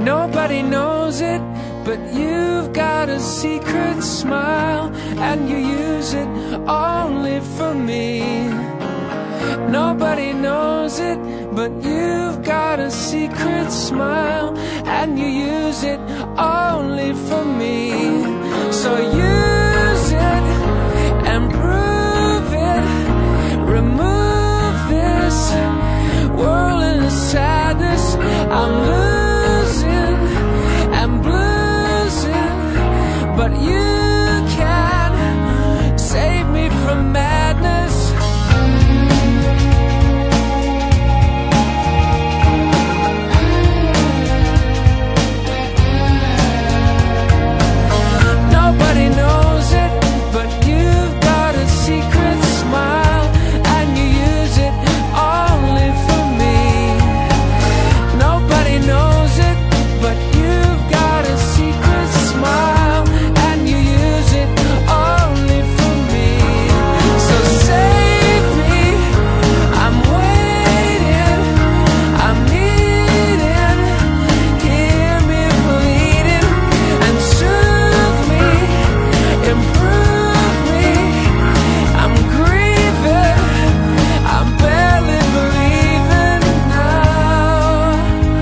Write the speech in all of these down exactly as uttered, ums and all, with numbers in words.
Nobody knows it, but you've got a secret smile, and you use it only for me. Nobody knows it, but you've got a secret smile, and you use it only for me. So use it and prove it. Remove this whirling sadness. I'm losing and bluesing, but you can save me from madness. Nobody knows it, but you've got a secret smile, and you use it only for me. Nobody knows it, but you've got a secret smile, and you use it only for me. So save me, I'm waiting, I'm needing, hear me bleeding, and soothe me, improve me. I'm grieving, I'm barely believing now.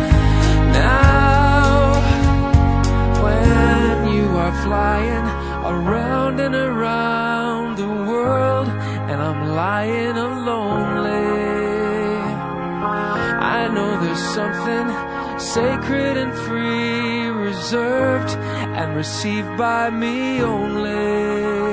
Now, when you are flying around and around the world, and I'm lying lonely, I know there's something sacred and free, reserved and received by me only.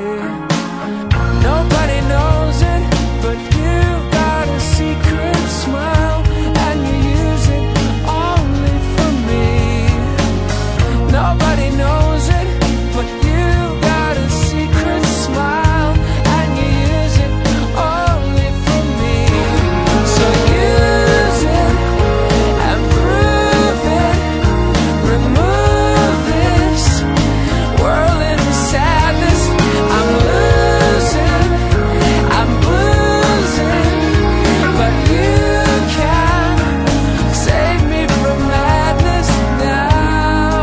Nobody knows it, but you've got a secret smile, and you use it only for me. Nobody knows it, but you've got a secret smile, and you use it only for me. So use it and prove it. Remove this whirling sadness. I'm losing, I'm bluesing, but you can save me from madness now.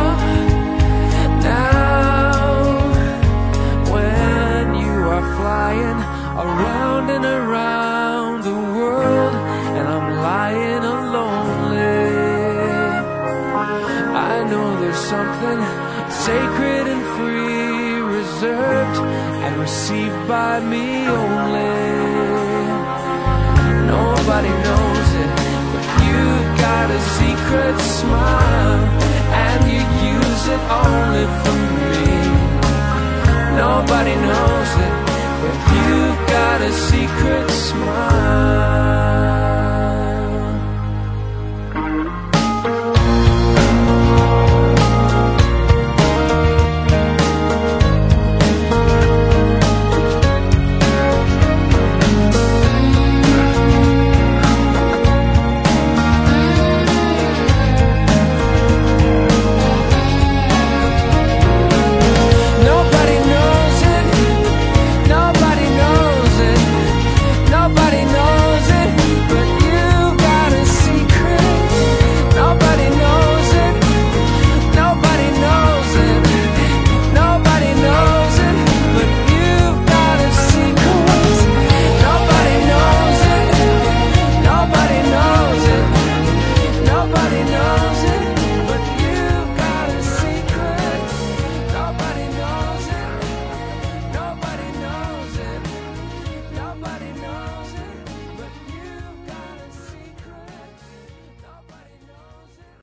Now, when you are flying around and around the world, and I'm lying lonely, I know there's something sacred and free, reserved and received by me only. Nobody knows it, but you've got a secret smile, and you use it only for me. Nobody knows it, but you've got a secret smile.